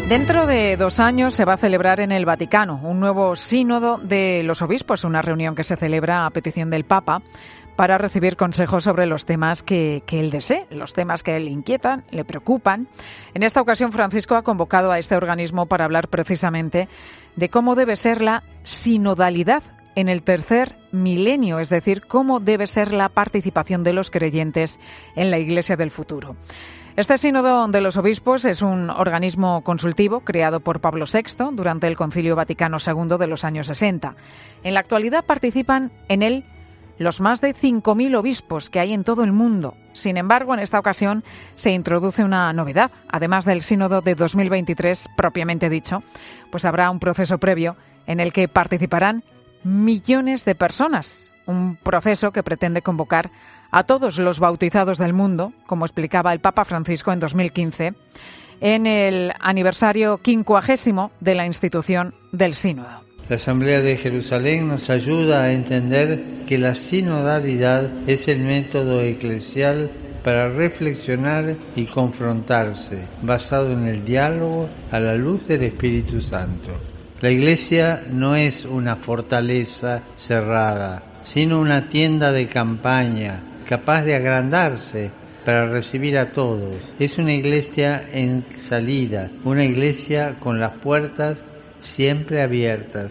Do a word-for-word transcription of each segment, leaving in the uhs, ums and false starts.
Dentro de dos años se va a celebrar en el Vaticano un nuevo sínodo de los obispos, una reunión que se celebra a petición del Papa para recibir consejos sobre los temas que, que él desee, los temas que él inquietan, le preocupan. En esta ocasión, Francisco ha convocado a este organismo para hablar precisamente de cómo debe ser la sinodalidad en el tercer milenio, es decir, cómo debe ser la participación de los creyentes en la Iglesia del futuro. Este sínodo de los obispos es un organismo consultivo creado por Pablo sexto durante el Concilio Vaticano segundo de los años sesenta. En la actualidad participan en él los más de cinco mil obispos que hay en todo el mundo. Sin embargo, en esta ocasión se introduce una novedad. Además del sínodo de dos mil veintitrés, propiamente dicho, pues habrá un proceso previo en el que participarán millones de personas. Un proceso que pretende convocar a todos los bautizados del mundo, como explicaba el Papa Francisco en dos mil quince, en el aniversario quincuagésimo de la institución del Sínodo. La Asamblea de Jerusalén nos ayuda a entender que la sinodalidad es el método eclesial para reflexionar y confrontarse, basado en el diálogo a la luz del Espíritu Santo. La Iglesia no es una fortaleza cerrada, sino una tienda de campaña capaz de agrandarse para recibir a todos. Es una iglesia en salida, una iglesia con las puertas siempre abiertas.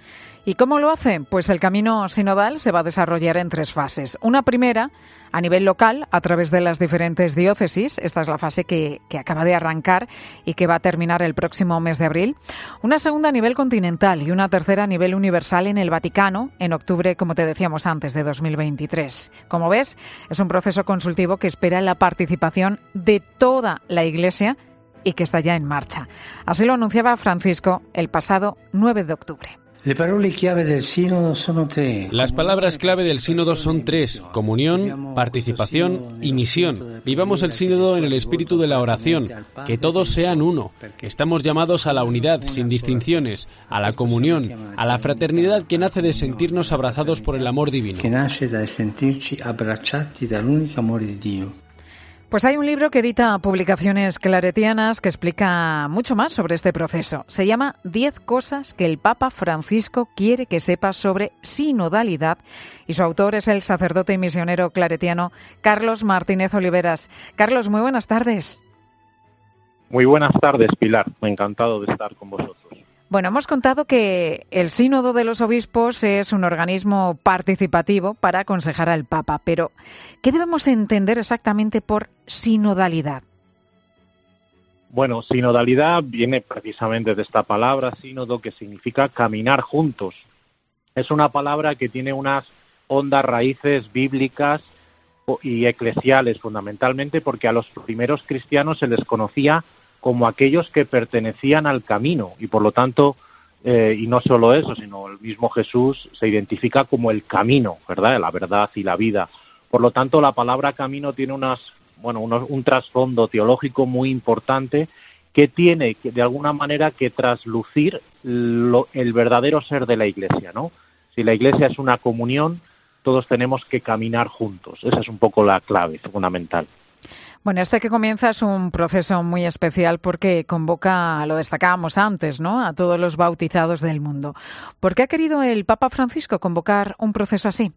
¿Y cómo lo hace? Pues el camino sinodal se va a desarrollar en tres fases. Una primera, a nivel local, a través de las diferentes diócesis. Esta es la fase que, que acaba de arrancar y que va a terminar el próximo mes de abril. Una segunda a nivel continental y una tercera a nivel universal en el Vaticano, en octubre, como te decíamos antes, de dos mil veintitrés. Como ves, es un proceso consultivo que espera la participación de toda la Iglesia y que está ya en marcha. Así lo anunciaba Francisco el pasado nueve de octubre. Las palabras clave del sínodo son tres. Las palabras clave del sínodo son tres: comunión, participación y misión. Vivamos el sínodo en el espíritu de la oración, que todos sean uno. Estamos llamados a la unidad, sin distinciones, a la comunión, a la fraternidad que nace de sentirnos abrazados por el amor divino. Que nace de sentirci abbracciati dall'unico amore di Dio. Pues hay un libro que edita Publicaciones Claretianas que explica mucho más sobre este proceso. Se llama Diez cosas que el Papa Francisco quiere que sepas sobre sinodalidad y su autor es el sacerdote y misionero claretiano Carlos Martínez Oliveras. Carlos, muy buenas tardes. Muy buenas tardes, Pilar. Encantado de estar con vosotros. Bueno, hemos contado que el Sínodo de los Obispos es un organismo participativo para aconsejar al Papa, pero ¿qué debemos entender exactamente por sinodalidad? Bueno, sinodalidad viene precisamente de esta palabra, sínodo, que significa caminar juntos. Es una palabra que tiene unas hondas raíces bíblicas y eclesiales, fundamentalmente porque a los primeros cristianos se les conocía como aquellos que pertenecían al camino, y por lo tanto, eh, y no solo eso, sino el mismo Jesús se identifica como el camino, ¿verdad?, la verdad y la vida. Por lo tanto, la palabra camino tiene unas, bueno, unos, un trasfondo teológico muy importante que tiene, que, de alguna manera, que traslucir lo, el verdadero ser de la Iglesia, ¿no? Si la Iglesia es una comunión, todos tenemos que caminar juntos. Esa es un poco la clave fundamental. Bueno, este que comienza es un proceso muy especial porque convoca, lo destacábamos antes, ¿no?, a todos los bautizados del mundo. ¿Por qué ha querido el Papa Francisco convocar un proceso así?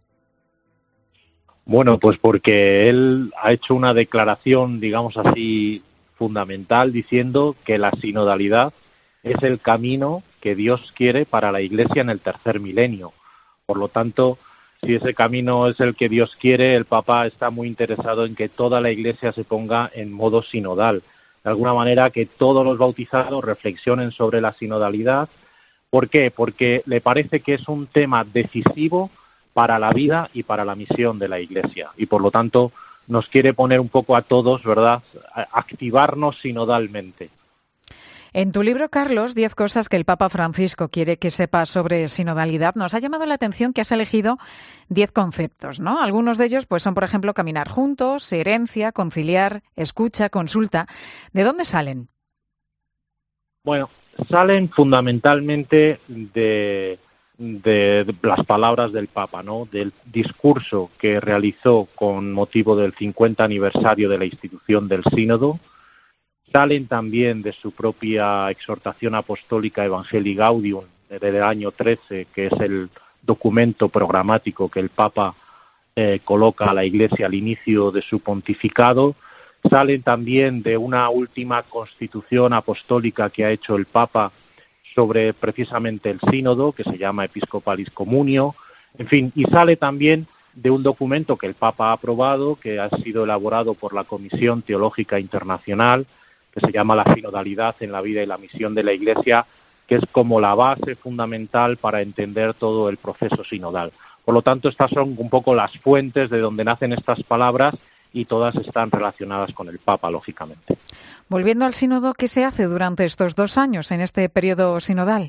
Bueno, pues porque él ha hecho una declaración, digamos así, fundamental, diciendo que la sinodalidad es el camino que Dios quiere para la Iglesia en el tercer milenio. Por lo tanto, si ese camino es el que Dios quiere, el Papa está muy interesado en que toda la Iglesia se ponga en modo sinodal. De alguna manera, que todos los bautizados reflexionen sobre la sinodalidad. ¿Por qué? Porque le parece que es un tema decisivo para la vida y para la misión de la Iglesia. Y por lo tanto, nos quiere poner un poco a todos, ¿verdad?, a activarnos sinodalmente. En tu libro, Carlos, Diez cosas que el Papa Francisco quiere que sepas sobre sinodalidad, nos ha llamado la atención que has elegido diez conceptos, ¿no? Algunos de ellos pues son, por ejemplo, caminar juntos, herencia, conciliar, escucha, consulta. ¿De dónde salen? Bueno, salen fundamentalmente de, de, de las palabras del Papa, ¿no?, del discurso que realizó con motivo del cincuenta aniversario de la institución del Sínodo. salen también de su propia exhortación apostólica Evangelii Gaudium del año trece, que es el documento programático que el Papa eh, coloca a la Iglesia al inicio de su pontificado. Salen también de una última constitución apostólica que ha hecho el Papa sobre precisamente el sínodo, que se llama Episcopalis Communio, en fin, y sale también de un documento que el Papa ha aprobado, que ha sido elaborado por la Comisión Teológica Internacional, que se llama La sinodalidad en la vida y la misión de la Iglesia, que es como la base fundamental para entender todo el proceso sinodal. Por lo tanto, estas son un poco las fuentes de donde nacen estas palabras y todas están relacionadas con el Papa, lógicamente. Volviendo al sínodo, ¿qué se hace durante estos dos años en este periodo sinodal?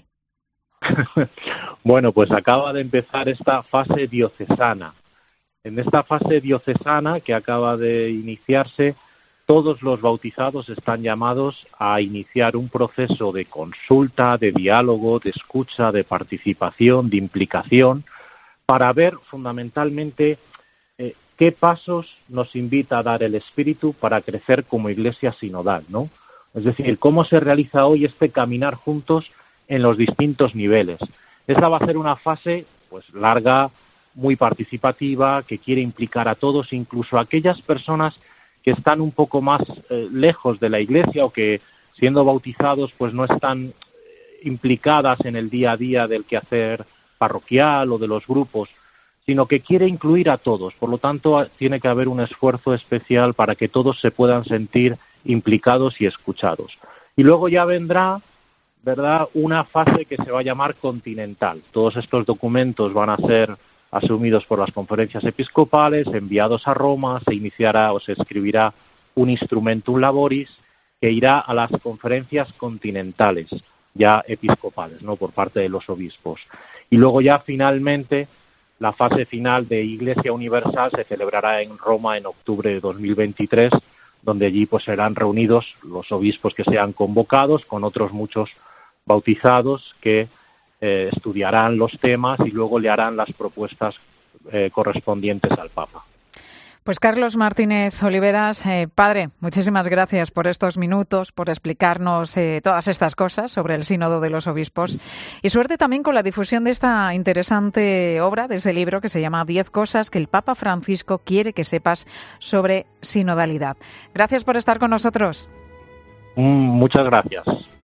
Bueno, pues acaba de empezar esta fase diocesana. En esta fase diocesana que acaba de iniciarse, todos los bautizados están llamados a iniciar un proceso de consulta, de diálogo, de escucha, de participación, de implicación, para ver fundamentalmente eh, qué pasos nos invita a dar el Espíritu para crecer como Iglesia sinodal, ¿no? Es decir, cómo se realiza hoy este caminar juntos en los distintos niveles. Esta va a ser una fase pues larga, muy participativa, que quiere implicar a todos, incluso a aquellas personas que están un poco más eh, lejos de la Iglesia o que, siendo bautizados, pues no están implicadas en el día a día del quehacer parroquial o de los grupos, sino que quiere incluir a todos. Por lo tanto, tiene que haber un esfuerzo especial para que todos se puedan sentir implicados y escuchados. Y luego ya vendrá, ¿verdad?, una fase que se va a llamar continental. Todos estos documentos van a ser asumidos por las conferencias episcopales, enviados a Roma, se iniciará o se escribirá un instrumentum laboris que irá a las conferencias continentales, ya episcopales, ¿no?, por parte de los obispos. Y luego ya finalmente la fase final de Iglesia Universal se celebrará en Roma en octubre de dos mil veintitrés, donde allí pues serán reunidos los obispos que sean convocados con otros muchos bautizados que eh, estudiarán los temas y luego le harán las propuestas eh, correspondientes al Papa. Pues Carlos Martínez Oliveras, eh, padre, muchísimas gracias por estos minutos, por explicarnos eh, todas estas cosas sobre el Sínodo de los Obispos y suerte también con la difusión de esta interesante obra, de ese libro que se llama Diez cosas que el Papa Francisco quiere que sepas sobre sinodalidad. Gracias por estar con nosotros. Mm, muchas gracias.